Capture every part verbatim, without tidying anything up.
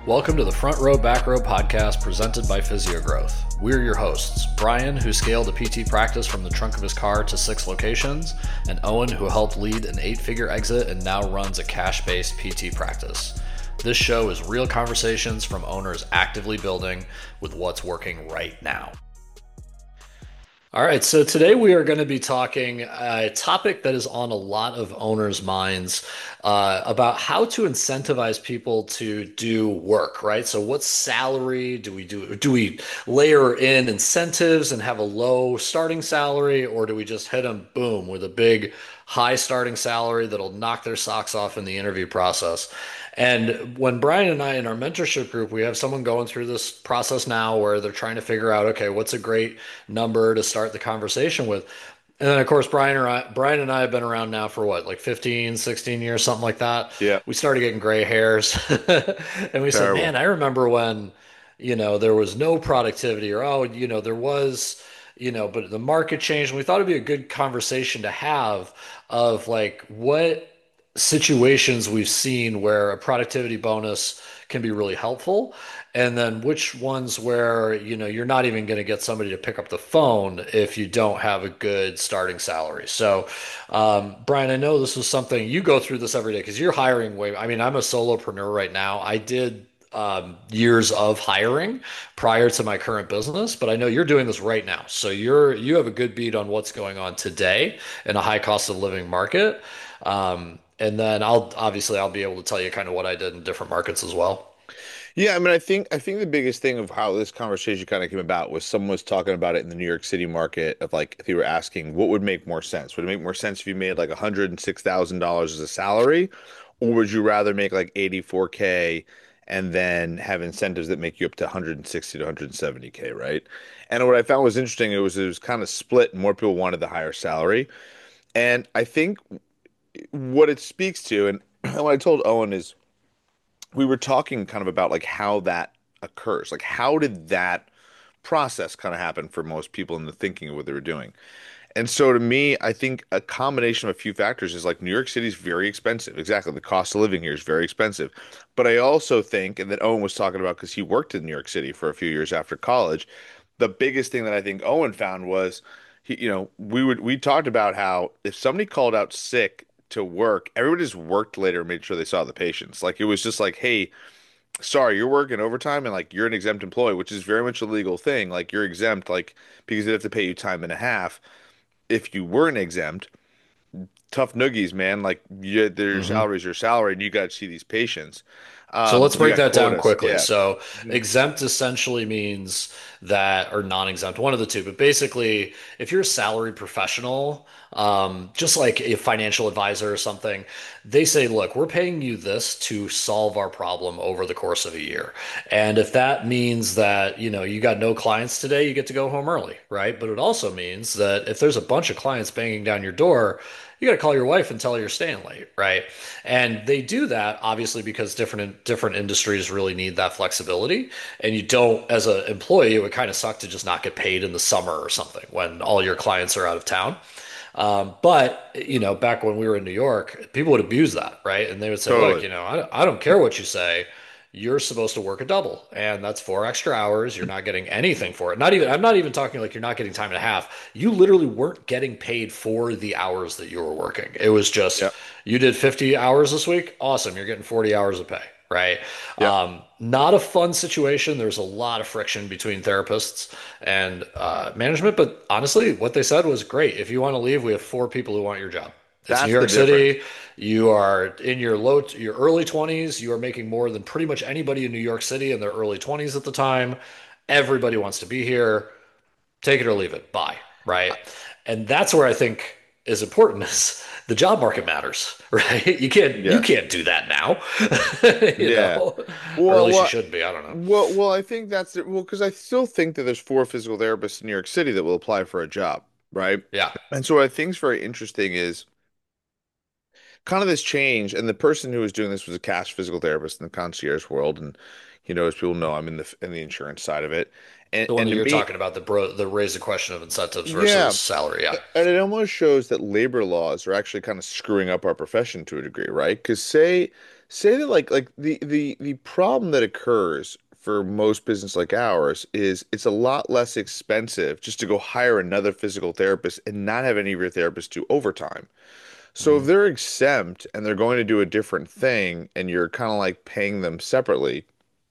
Welcome to the Front Row Back Row podcast presented by Physiogrowth. We're your hosts, Brian, who scaled a P T practice from the trunk of his car to six locations, and Owen, who helped lead an eight-figure exit and now runs a cash-based P T practice. This show is real conversations from owners actively building with what's working right now. All right, so today we are going to be talking a topic that is on a lot of owners' minds uh, about how to incentivize people to do work, right? So what salary do we do? Do we layer in incentives and have a low starting salary, or do we just hit them, boom, with a big high starting salary that'll knock their socks off in the interview process? And when Brian and I in our mentorship group, we have someone going through this process now where they're trying to figure out, okay, what's a great number to start the conversation with? And then, of course, Brian or I, Brian and I have been around now for what, like fifteen, sixteen years, something like that. Yeah, We started getting gray hairs. And we said, terrible. man, I remember when, you know, there was no productivity or, oh, you know, there was, you know, but the market changed. And we thought it'd be a good conversation to have of like what situations we've seen where a productivity bonus can be really helpful, and then which ones where, you know, you're not even going to get somebody to pick up the phone if you don't have a good starting salary. So, um, Brian, I know this was something you go through this every day because you're hiring way. I mean, I'm a solopreneur right now. I did um, years of hiring prior to my current business, but I know you're doing this right now. So you're you have a good beat on what's going on today in a high cost of living market. Um, and then I'll obviously I'll be able to tell you kind of what I did in different markets as well. Yeah, I mean, I think I think the biggest thing of how this conversation kind of came about was someone was talking about it in the New York City market of like they were asking what would make more sense. Would it make more sense if you made like one hundred six thousand dollars as a salary, or would you rather make like eighty-four K and then have incentives that make you up to one hundred sixty to one hundred seventy K, right? And what I found was interesting, it was it was kind of split. More people wanted the higher salary. And I think what it speaks to, and what I told Owen is we were talking kind of about like how that occurs. Like how did that process kind of happen for most people in the thinking of what they were doing? And so to me, I think a combination of a few factors is like New York City is very expensive. Exactly. The cost of living here is very expensive. But I also think, and that Owen was talking about because he worked in New York City for a few years after college, the biggest thing that I think Owen found was he, you know, we would we talked about how if somebody called out sick to work, everybody just worked later and made sure they saw the patients. Like it was just like, hey, sorry, you're working overtime and like you're an exempt employee, which is very much a legal thing. Like you're exempt, like because they have to pay you time and a half. If you weren't exempt, tough noogies, man. Like you, their hmm salary is your salary, and you got to see these patients. So Um, let's you break got that down quotas, quickly. yeah. So Mhm. exempt essentially means that, or non-exempt, one of the two. But basically, if you're a salaried professional, um, just like a financial advisor or something, they say, look, we're paying you this to solve our problem over the course of a year. And if that means that, you know, you got no clients today, you get to go home early, right? But it also means that if there's a bunch of clients banging down your door, you got to call your wife and tell her you're staying late, right? And they do that obviously because different different industries really need that flexibility. And you don't, as an employee, it would kind of suck to just not get paid in the summer or something when all your clients are out of town. Um, but you know, back when we were in New York, people would abuse that, right? And they would say, "Look, Totally. you know, I, I don't care what you say. You're supposed to work a double, and that's four extra hours. You're not getting anything for it. Not even. I'm not even talking like you're not getting time and a half. You literally weren't getting paid for the hours that you were working. It was just Yeah. you did fifty hours this week. Awesome. You're getting forty hours of pay, right? Yeah. Um, not a fun situation. There's a lot of friction between therapists and uh, management, but honestly, what they said was great. If you want to leave, we have four people who want your job. It's New That's the York difference. City. You are in your low, your early twenties. You are making more than pretty much anybody in New York City in their early twenties at the time. Everybody wants to be here. Take it or leave it. Bye. Right. And that's where I think is important is the job market matters, right? You can't you Yes. can't do that now. You Yeah. know, or at Well, least you what? shouldn't be. I don't know. Well, well, I think that's it. Well, because I still think that there's four physical therapists in New York City that will apply for a job, right? Yeah. And so what I think is very interesting is kind of this change. And the person who was doing this was a cash physical therapist in the concierge world, and you know, as people know, I'm in the in the insurance side of it. And The one and that to you're me, talking about, the bro, the raise the question of incentives yeah, versus salary. Yeah. and it almost shows that labor laws are actually kind of screwing up our profession to a degree, right? Because say say that like like the the the problem that occurs for most business like ours is it's a lot less expensive just to go hire another physical therapist and not have any of your therapists do overtime. So if Hmm. they're exempt and they're going to do a different thing and you're kind of like paying them separately,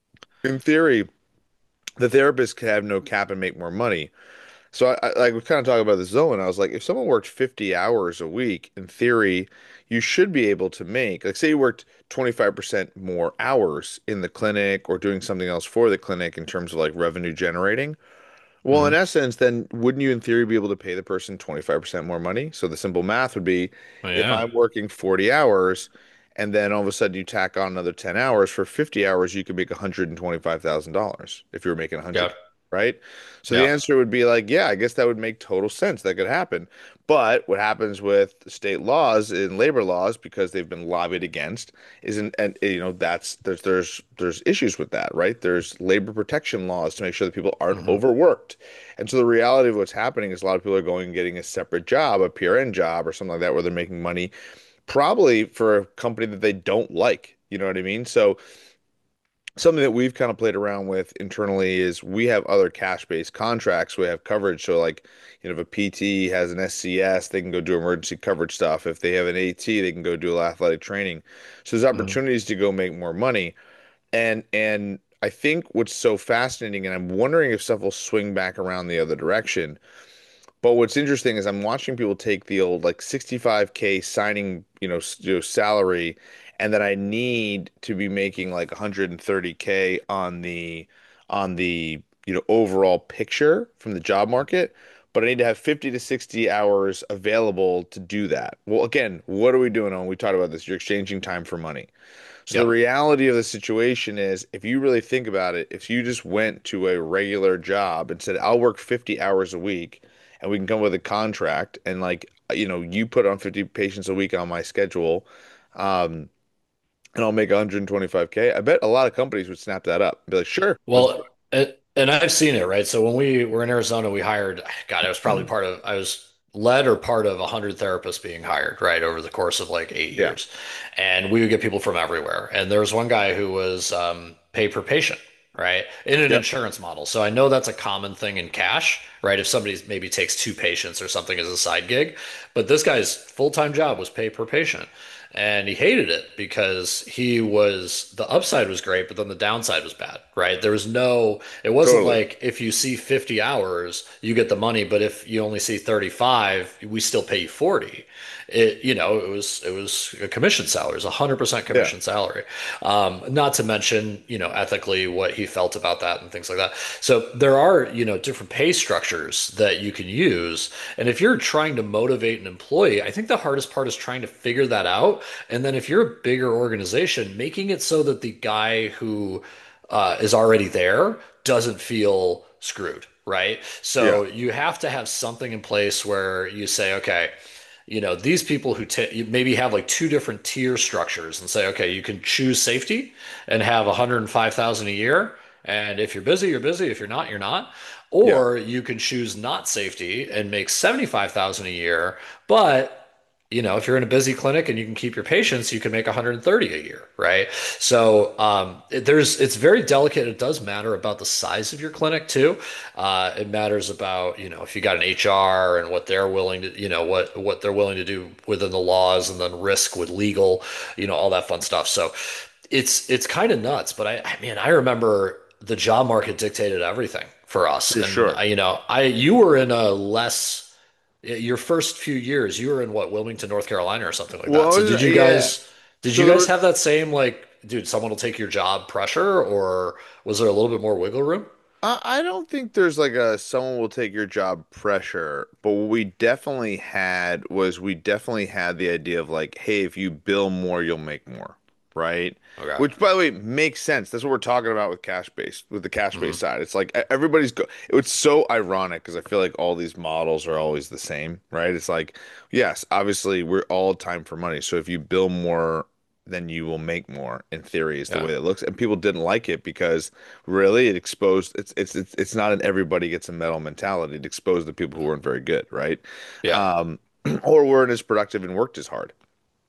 in theory, the therapist could have no cap and make more money. So I, I like we kind of talking about this zone. I was like, if someone worked fifty hours a week, in theory, you should be able to make, like, say you worked twenty-five percent more hours in the clinic or doing something else for the clinic in terms of like revenue generating. Well, in Hmm. essence, then wouldn't you, in theory, be able to pay the person twenty-five percent more money? So the simple math would be if Yeah. I'm working forty hours and then all of a sudden you tack on another ten hours for fifty hours, you could make one hundred twenty-five thousand dollars if you were making one hundred, Yeah. right? So the Yeah. answer would be like, yeah, I guess that would make total sense. That could happen. But what happens with state laws and labor laws, because they've been lobbied against, isn't, and you know, that's there's there's there's issues with that, right? There's labor protection laws to make sure that people aren't Hmm. overworked. And so the reality of what's happening is a lot of people are going and getting a separate job, a P R N job or something like that, where they're making money probably for a company that they don't like. You know what I mean? So something that we've kind of played around with internally is we have other cash-based contracts. We have coverage. So like, you know, if a P T has an S C S, they can go do emergency coverage stuff. If they have an AT, they can go do athletic training. So there's Hmm. opportunities to go make more money. And and I think what's so fascinating, and I'm wondering if stuff will swing back around the other direction. But what's interesting is I'm watching people take the old like sixty-five K signing, you know, s- you know, salary, and that I need to be making like one hundred thirty K on the on the, you know, overall picture from the job market, but I need to have fifty to sixty hours available to do that. Well, again, what are we doing on? We talked about this. You're exchanging time for money. So the Yep. reality of the situation is, if you really think about it, if you just went to a regular job and said, I'll work fifty hours a week and we can come with a contract and like, you know, you put on fifty patients a week on my schedule, um, and I'll make one hundred twenty-five K, I bet a lot of companies would snap that up and be like, sure, let's do Well, it, and I've seen it, right? So when we were in Arizona, we hired, God, I was probably it. part of, I was led or part of a hundred therapists being hired, right, over the course of like eight Yeah. years. And we would get people from everywhere. And there was one guy who was um, pay per patient, right, in an Yep. insurance model. So I know that's a common thing in cash, right? If somebody maybe takes two patients or something as a side gig, but this guy's full-time job was pay per patient. And he hated it because he was the upside was great, but then the downside was bad, right? There was no, it wasn't Totally. like if you see fifty hours, you get the money, but if you only see thirty-five, we still pay you forty. It, you know, it was, it was a commission salary, it was a hundred percent Yeah. commission salary. Um, not to mention, you know, ethically what he felt about that and things like that. So there are, you know, different pay structures that you can use. And if you're trying to motivate an employee, I think the hardest part is trying to figure that out. And then if you're a bigger organization, making it so that the guy who uh, is already there doesn't feel screwed, right? Yeah. So you have to have something in place where you say, okay, you know, these people who t you maybe have like two different tier structures and say, okay, you can choose safety and have one hundred five thousand a year. And if you're busy, you're busy. If you're not, you're not. Yeah. Or you can choose not safety and make seventy-five thousand a year, but you know, if you're in a busy clinic and you can keep your patients, you can make one hundred thirty a year, right? So um, it, there's it's very delicate. It does matter about the size of your clinic too. Uh, it matters about, you know, if you got an H R and what they're willing to, you know, what what they're willing to do within the laws, and then risk with legal, you know, all that fun stuff. So it's it's kind of nuts. But I, I mean, I remember the job market dictated everything for us, For and sure. I, you know, I you were in a less your first few years, you were in what, Wilmington, North Carolina or something like that. Well, So I did was- you yeah. guys did So you there guys were have that same like, dude, someone will take your job pressure, or was there a little bit more wiggle room? I I don't think there's like a someone will take your job pressure, but what we definitely had was we definitely had the idea of like, hey, if you bill more, you'll make more, right? Okay. Which, by the way, makes sense. That's what we're talking about with cash based, with the cash based Hmm. side. It's like e- everybody's go. It's so ironic because I feel like all these models are always the same, right? It's like, yes, obviously we're all time for money. So if you bill more, then you will make more. In theory, is the Yeah. way it looks, and people didn't like it because really it exposed. It's it's it's it's not an everybody gets a medal mentality. It exposed the people who weren't very good, right? Yeah. Um, or weren't as productive and worked as hard.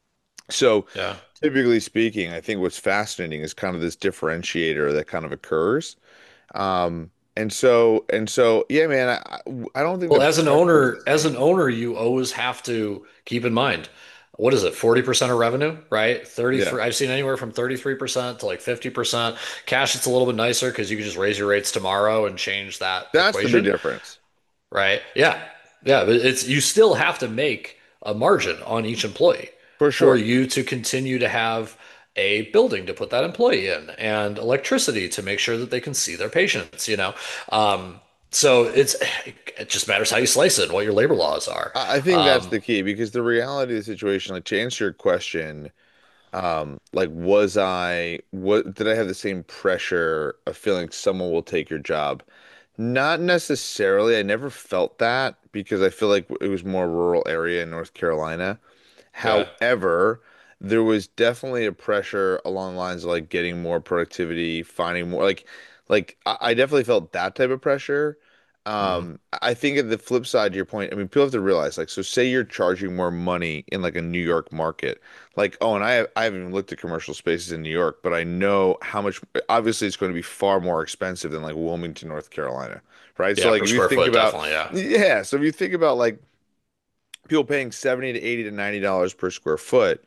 So Yeah. typically speaking, I think what's fascinating is kind of this differentiator that kind of occurs. Um, and so and so, yeah, man, I I don't think Well, the as an pressure is the owner, as an same. owner, you always have to keep in mind, what is it, forty percent of revenue, right? Yeah, thirty-three, I've seen anywhere from thirty-three percent to like fifty percent. Cash, it's a little bit nicer because you can just raise your rates tomorrow and change that that's the big equation, difference right? Yeah. Yeah, but it's you still have to make a margin on each employee for for sure. you to continue to have a building to put that employee in and electricity to make sure that they can see their patients, you know. Um, so it's it just matters how you slice it and what your labor laws are. I I think that's Um, the key because the reality of the situation, like to answer your question, um, like was I what did I have the same pressure of feeling someone will take your job? Not necessarily. I never felt that because I feel like it was more rural area in North Carolina. yeah. However, there was definitely a pressure along the lines of like getting more productivity, finding more like like I, I definitely felt that type of pressure. Mhm. Um, I think at the flip side to your point, I mean, people have to realize like so say you're charging more money in like a New York market. Like, oh, and I have, I haven't even looked at commercial spaces in New York, but I know how much obviously it's going to be far more expensive than like Wilmington, North Carolina, right? So Yeah, like per if you square think foot, about definitely. Yeah. yeah, so if you think about like people paying seventy to eighty to ninety dollars per square foot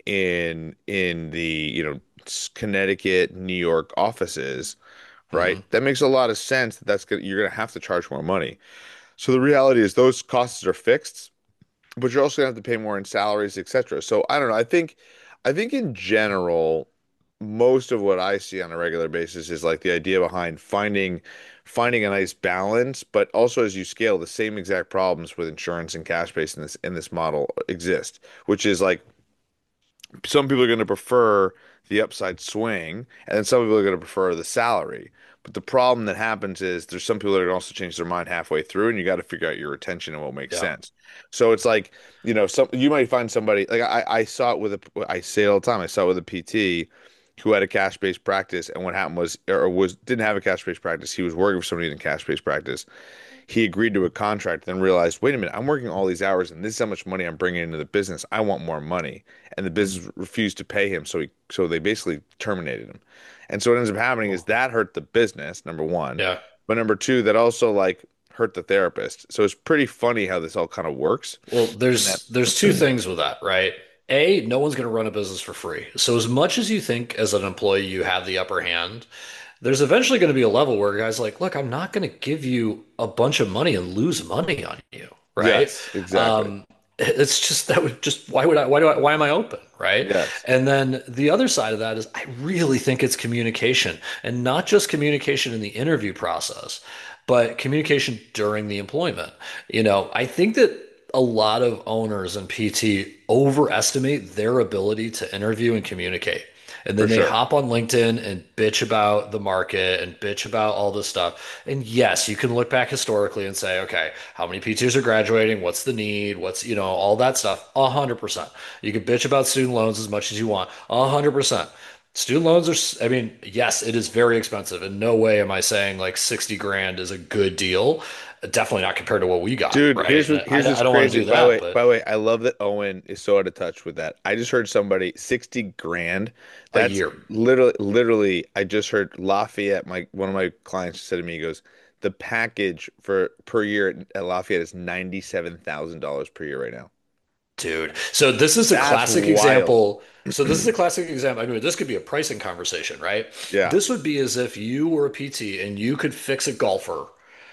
in in the, you know, Connecticut, New York offices, right? Hmm. That makes a lot of sense that that's gonna, you're going to have to charge more money. So the reality is those costs are fixed, but you're also going to have to pay more in salaries, et cetera. So I don't know. I think I think in general, most of what I see on a regular basis is like the idea behind finding finding a nice balance, but also as you scale, the same exact problems with insurance and cash base in this in this model exist, which is like some people are going to prefer the upside swing, and then some people are going to prefer the salary. But the problem that happens is there's some people that are going to also change their mind halfway through, and you got to figure out your retention and what makes Yeah. sense. So it's like, you know, some you might find somebody like I, I saw it with a I say it all the time. I saw it with a P T who had a cash-based practice, and what happened was or was didn't have a cash-based practice. He was working for somebody in a cash-based practice. He agreed to a contract, then realized, wait a minute, I'm working all these hours, and this is how much money I'm bringing into the business. I want more money, and the business refused to pay him, so he so they basically terminated him. And so what ends up happening is Cool. that hurt the business, number one, Yeah. but number two, that also like hurt the therapist. So it's pretty funny how this all kind of works. Well, And that, there's there's two things with that, right? A, no one's going to run a business for free. So as much as you think as an employee you have the upper hand, there's eventually going to be a level where guys like, look, I'm not going to give you a bunch of money and lose money on you, right? yes, exactly. Um, it's just that would just why would I why do I why am I open, right? Yes. And then the other side of that is I really think it's communication and not just communication in the interview process, but communication during the employment. You know, I think that a lot of owners and P T overestimate their ability to interview and communicate. And For then they sure. hop on LinkedIn and bitch about the market and bitch about all this stuff. And yes, you can look back historically and say, okay, how many P Ts are graduating? What's the need? What's, you know, all that stuff. A hundred percent. You can bitch about student loans as much as you want. A hundred percent. Student loans are, s- I mean, yes, it is very expensive. In no way am I saying like sixty grand is a good deal. Definitely not compared to what we got, Dude, right? here's And what I, here's I what's don't want to crazy. do By the that, way, by but the way, I love that Owen is so out of touch with that. I just heard somebody sixty grand. a That's year. literally literally I just heard Lafayette, my one of my clients said to me, he goes, the package for per year at, at Lafayette is ninety-seven thousand dollars per year right now. Dude. So this is a That's classic wild. example. So this is a classic example. I mean, this could be a pricing conversation, right? Yeah. This would be as if you were a P T and you could fix a golfer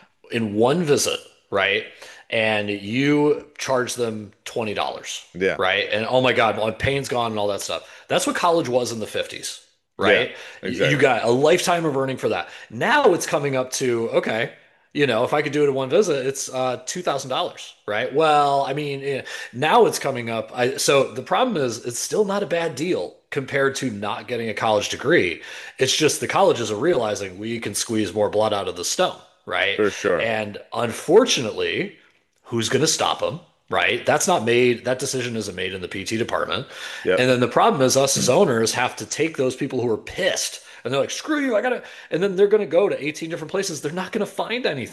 in one visit, right? And you charge them twenty dollars Yeah. right? And oh my God, my pain's gone and all that stuff. That's what college was in the fifties, Yeah. right? You you Exactly. got a lifetime of earning for that. Now it's coming up to, okay, you know, if I could do it in one visit, it's uh, two thousand dollars right? Well, I mean, eh, now it's coming up. I, so the problem is, it's still not a bad deal compared to not getting a college degree. It's just the colleges are realizing we can squeeze more blood out of the stone, right? For sure. And unfortunately, who's going to stop them? Right? That's not made, that decision isn't made in the P T department. Yep. And then the problem is, us as owners have to take those people who are pissed and they're like, screw you, I gotta, and then they're going to go to eighteen different places. They're not going to find anything.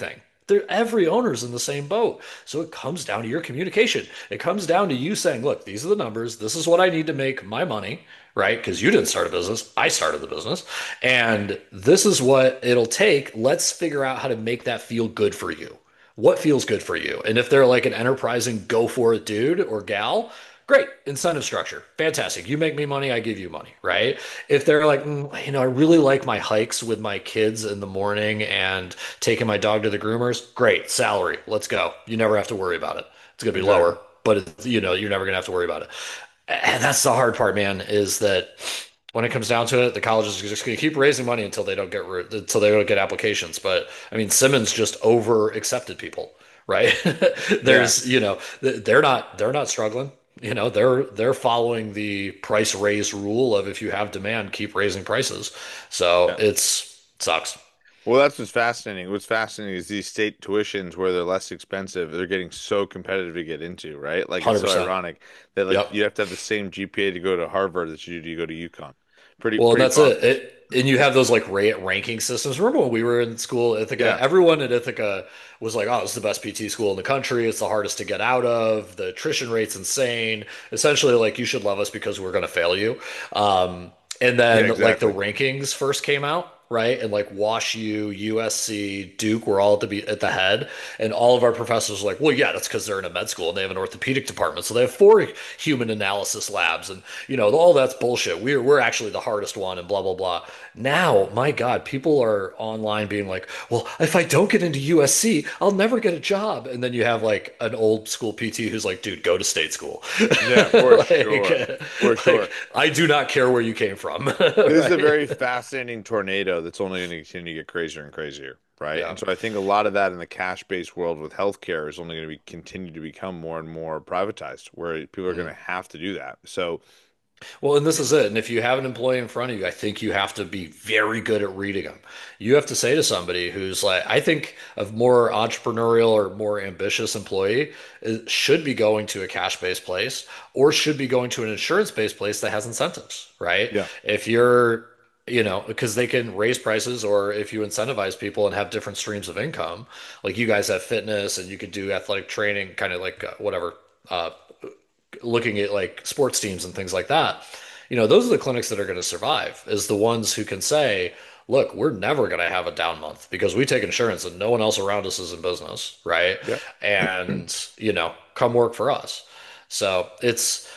they're, every owner's in the same boat. So it comes down to your communication. It comes down to you saying, look, these are the numbers. This is what I need to make my money, right? Because you didn't start a business. I started the business. And this is what it'll take. Let's figure out how to make that feel good for you. What feels good for you? And if they're like an enterprising go for it dude or gal, great. Incentive structure. Fantastic. You make me money, I give you money, right? If they're like, "Mm, you know, I really like my hikes with my kids in the morning and taking my dog to the groomers, great. Salary. Let's go. You never have to worry about it. It's going to be Exactly. lower, but it's, you know, you're never going to have to worry about it. And that's the hard part, man, is that when it comes down to it, the colleges are just going to keep raising money until they don't get until they don't get applications. But I mean, Simmons just over accepted people, right? Yeah. There's, you know, they're not they're not struggling. You know, they're they're following the price raise rule of if you have demand, keep raising prices. So Yeah. it's sucks. Well, that's what's fascinating. What's fascinating is these state tuitions where they're less expensive, they're getting so competitive to get into, right? Like it's so one hundred percent. ironic that like Yep. you have to have the same G P A to go to Harvard that you do to go to UConn. Pretty Well, and pretty that's it. bonkers. It and you have those like rate ranking systems. Remember when we were in school, Ithaca? Yeah. Everyone at Ithaca was like, "Oh, this is the best P T school in the country. It's the hardest to get out of. The attrition rate's insane. Essentially, like you should love us because we're going to fail you." Um, and Yeah, then like the exactly. rankings first came out, right? And like Wash U, U S C, Duke were all at the be at the head, and all of our professors were like, "Well, yeah, that's because they're in a med school and they have an orthopedic department, so they have four human analysis labs, and you know all that's bullshit. We're we're actually the hardest one, and blah blah blah." Now, my God, people are online being like, "Well, if I don't get into U S C, I'll never get a job." And then you have like an old school P T who's like, "Dude, go to state school." Yeah, for like, sure. For like sure. I do not care where you came from, This is a right? very fascinating tornado that's only going to continue to get crazier and crazier, right? Yeah. And so I think a lot of that in the cash-based world with healthcare is only going to be continue to become more and more privatized, where people are going to Mhm. have to do that. So, Well, and this is it. And if you have an employee in front of you, I think you have to be very good at reading them. You have to say to somebody who's like, I think a more entrepreneurial or more ambitious employee is, should be going to a cash-based place or should be going to an insurance-based place that has incentives, right? yeah, If you're, you know, because they can raise prices, or if you incentivize people and have different streams of income, like you guys have fitness and you could do athletic training, kind of like uh, whatever, uh, looking at like sports teams and things like that, you know, those are the clinics that are going to survive, is the ones who can say, look, we're never going to have a down month because we take insurance and no one else around us is in business, right? yeah, And, you know, come work for us. So it's,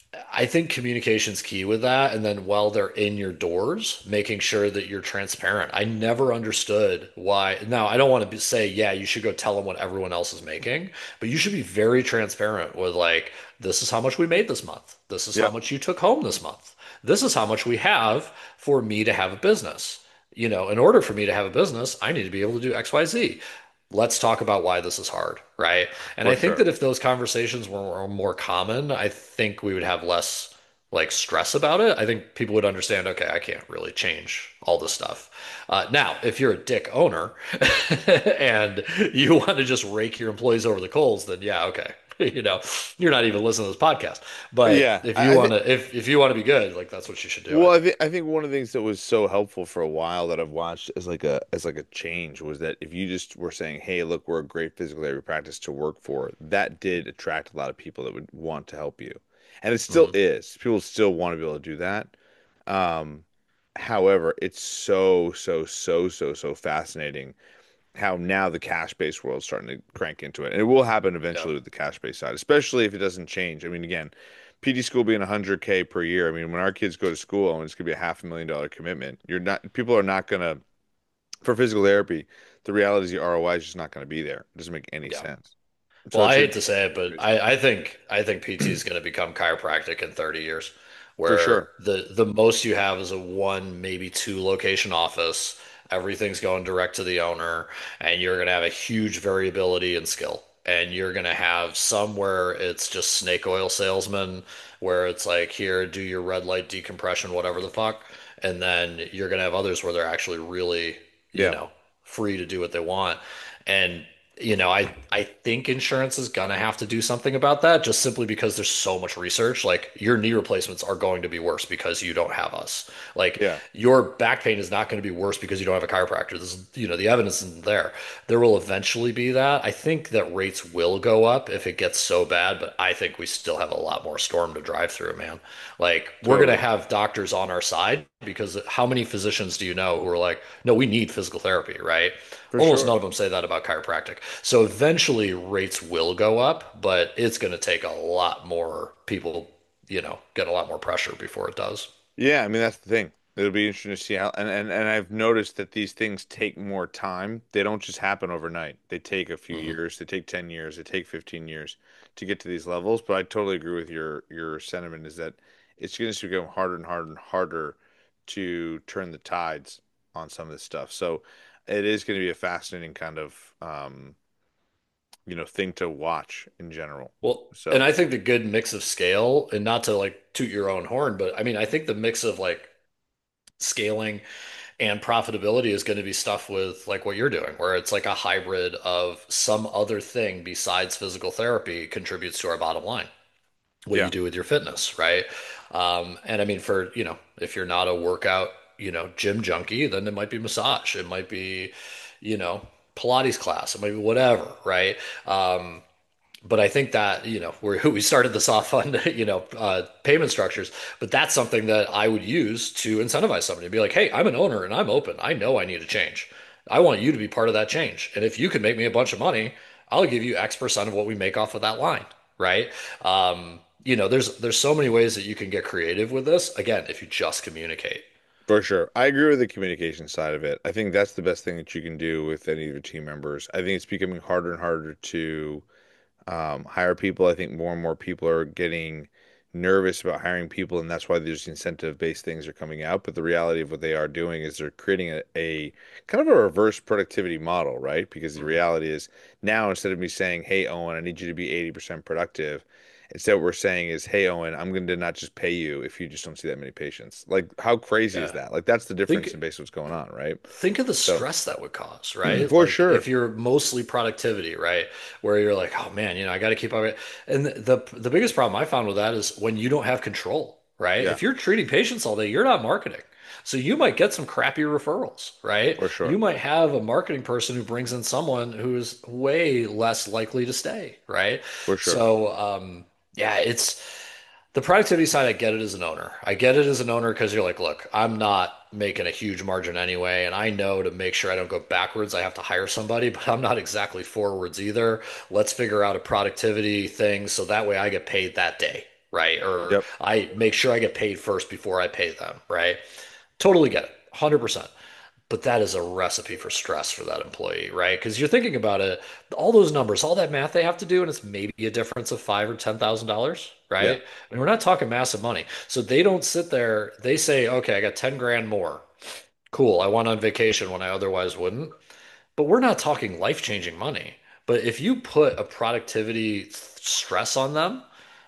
I think communication's key with that. And then while they're in your doors, making sure that you're transparent. I never understood why. Now, I don't want to be, say, yeah, you should go tell them what everyone else is making, but you should be very transparent with like, this is how much we made this month. This is how yeah, much you took home this month. This is how much we have for me to have a business. You know, in order for me to have a business, I need to be able to do X, Y, Z. Let's talk about why this is hard, right? And for I think sure. that if those conversations were, were more common, I think we would have less like stress about it. I think people would understand, okay, I can't really change all this stuff. Uh, now, if you're a dick owner and you want to just rake your employees over the coals, then yeah, okay. You know, you're not even listening to this podcast. But Yeah, if you I, I want think. to, if if you want to be good, like that's what you should do. I Well, I think. think I think one of the things that was so helpful for a while that I've watched as like a as like a change was that if you just were saying, "Hey, look, we're a great physical therapy practice to work for," that did attract a lot of people that would want to help you, and it still Mhm. is. People still want to be able to do that. Um, However, it's so so so so so fascinating how now the cash-based world is starting to crank into it. And it will happen Yeah. eventually with the cash-based side, especially if it doesn't change. I mean, again, P T school being one hundred K per year. I mean, when our kids go to school and it's going to be a half a million dollar commitment, you're not, people are not going to, for physical therapy, the reality is the R O I is just not going to be there. It doesn't make any Yeah. sense. Well, So I it's a, hate to say it, but crazy. I, I think I think P T is going to become chiropractic in thirty years, For where sure. the the most you have is a one, maybe two location office. Everything's going direct to the owner, and you're going to have a huge variability in skill. And you're going to have some where it's just snake oil salesman, where it's like, here, do your red light decompression, whatever the fuck. And then you're going to have others where they're actually really, you Yeah. know, free to do what they want. And you know, I I think insurance is gonna have to do something about that just simply because there's so much research. Like your knee replacements are going to be worse because you don't have us. Like Yeah, your back pain is not going to be worse because you don't have a chiropractor. This is, you know, the evidence isn't there. There will eventually be that. I think that rates will go up if it gets so bad, but I think we still have a lot more storm to drive through, man. Like we're gonna totally. have doctors on our side because how many physicians do you know who are like, no, we need physical therapy, right? For Almost sure. none of them say that about chiropractic. So eventually rates will go up, but it's going to take a lot more people, you know, get a lot more pressure before it does. Yeah, I mean that's the thing. It'll be interesting to see how, and, and and I've noticed that these things take more time. They don't just happen overnight. They take a few Hmm. years, they take ten years, they take fifteen years to get to these levels. But I totally agree with your your sentiment is that it's going to become harder and harder and harder to turn the tides on some of this stuff. So it is going to be a fascinating kind of um, you know, thing to watch in general. Well, and So I think the good mix of scale, and not to like toot your own horn, but I mean, I think the mix of like scaling and profitability is going to be stuff with like what you're doing, where it's like a hybrid of some other thing besides physical therapy contributes to our bottom line. What yeah, you do with your fitness, right? Um, and I mean, for, you know, if you're not a workout, you know, gym junkie, then it might be massage. It might be, you know, Pilates class. It might be whatever, right? Um, but I think that, you know, we we started this off on, you know, uh, payment structures, but that's something that I would use to incentivize somebody to be like, hey, I'm an owner and I'm open. I know I need a change. I want you to be part of that change. And if you can make me a bunch of money, I'll give you X percent of what we make off of that line, right? Um, you know, there's there's so many ways that you can get creative with this. Again, if you just communicate. for sure. I agree with the communication side of it. I think that's the best thing that you can do with any of your team members. I think it's becoming harder and harder to um, hire people. I think more and more people are getting nervous about hiring people, and that's why these incentive-based things are coming out. But the reality of what they are doing is they're creating a, a kind of a reverse productivity model, right? Because the Mhm. reality is now instead of me saying, "Hey, Owen, I need you to be eighty percent productive," instead what we're saying is, "Hey, Owen, I'm going to not just pay you if you just don't see that many patients." Like, how crazy is Yeah. that? Like, that's the Think difference in basically what's going on, right? think of the So, stress that would cause, right? for Like if sure. you're mostly productivity, right? Where you're like, oh man, you know, I got to keep up. And the the biggest problem I found with that is when you don't have control, right? Yeah, If you're treating patients all day, you're not marketing. So you might get some crappy referrals, right? for sure. You might have a marketing person who brings in someone who's way less likely to stay, right? For sure. So um yeah, it's the productivity side, I get it as an owner. I get it as an owner because you're like, look, I'm not making a huge margin anyway, and I know to make sure I don't go backwards, I have to hire somebody, but I'm not exactly forwards either. Let's figure out a productivity thing so that way I get paid that day, right? Or Yep. I make sure I get paid first before I pay them, right? Totally get it, one hundred percent. But that is a recipe for stress for that employee, right? Because you're thinking about it, all those numbers, all that math they have to do, and it's maybe a difference of five or ten thousand dollars, Yeah, right? I mean, we're not talking massive money. So they don't sit there, they say, okay, I got ten grand more. Cool, I went on vacation when I otherwise wouldn't. But we're not talking life-changing money. But if you put a productivity stress on them,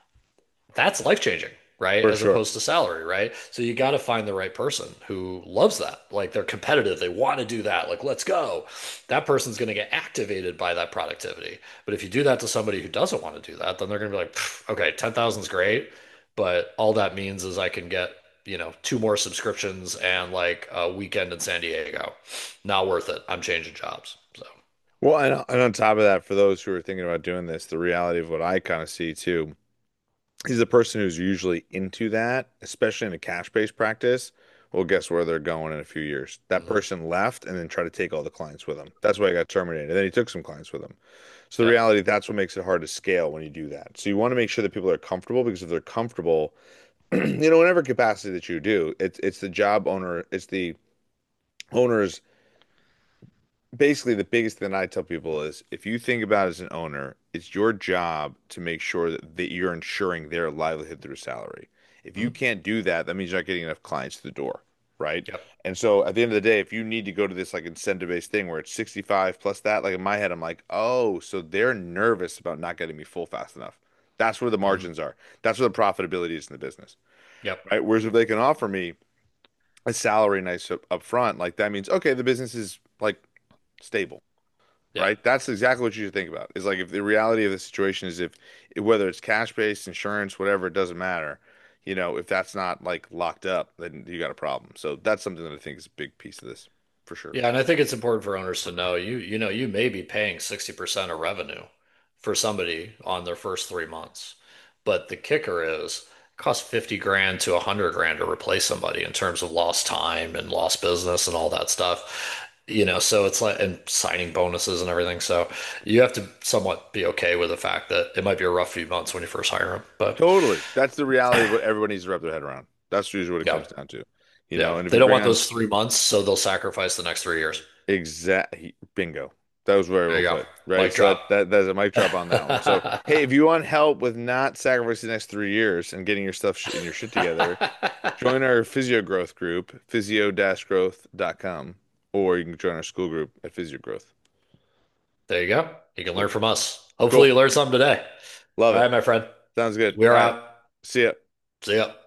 that's life changing, right? for As sure. opposed to salary, right? So you got to find the right person who loves that. Like they're competitive, they want to do that. Like, let's go. That person's going to get activated by that productivity. But if you do that to somebody who doesn't want to do that, then they're going to be like, okay, ten thousand is great, but all that means is I can get, you know, two more subscriptions and like a weekend in San Diego. Not worth it. I'm changing jobs. So, Well, and, and on top of that, for those who are thinking about doing this, the reality of what I kind of see too is the person who's usually into that, especially in a cash-based practice. Well, guess where they're going in a few years? That mhm. person left and then tried to take all the clients with him. That's why he got terminated. And then he took some clients with him. So the Yep. reality, that's what makes it hard to scale when you do that. So you want to make sure that people are comfortable because if they're comfortable, you know, whatever capacity that you do, it's it's the job owner, it's the owner's basically the biggest thing I tell people is if you think about it as an owner, it's your job to make sure that, that you're ensuring their livelihood through salary. If you Mhm. can't do that, that means you're not getting enough clients to the door, right? Yep. And so at the end of the day, if you need to go to this like incentive-based thing where it's sixty-five plus that, like in my head, I'm like, oh, so they're nervous about not getting me full fast enough. That's where the Mhm. margins are. That's where the profitability is in the business, Yep. right? Whereas if they can offer me a salary nice up, up front, like that means okay, the business is like stable. Yeah. right? That's exactly what you should think about. Is like if the reality of the situation is if whether it's cash-based, insurance, whatever, it doesn't matter. You know, if that's not like locked up, then you got a problem. So that's something that I think is a big piece of this for sure. Yeah, and I think it's important for owners to know you you know you may be paying sixty percent of revenue for somebody on their first three months. But the kicker is it costs fifty grand to a hundred grand to replace somebody in terms of lost time and lost business and all that stuff. You know, so it's like and signing bonuses and everything. So you have to somewhat be okay with the fact that it might be a rough few months when you first hire them. But Totally. That's the reality of what everyone needs to wrap their head around. That's usually what it yeah, comes down to. You yeah. know, and if They you don't bring want on those three months, so they'll sacrifice the next three years. exact bingo. That was very There well you go. put. Right. Mic So drop. that, that that's a mic drop on that one. So hey, if you want help with not sacrificing the next three years and getting your stuff sh and your shit together, join our Physio Growth group, physio growth dot com, or you can join our school group at Physio Growth. There you go. You can learn Cool. from us. Hopefully, Cool. you learned something today. Love All it. right, my friend. Sounds good. We're All right. out. See ya. See ya.